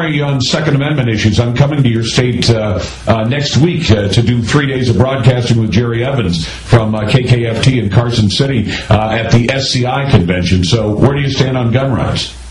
are you on Second Amendment issues? I'm coming to your state next week to do 3 days of broadcasting with Jerry Evans from KKFT in Carson City at the SCI convention. So where do you stand on gun rights?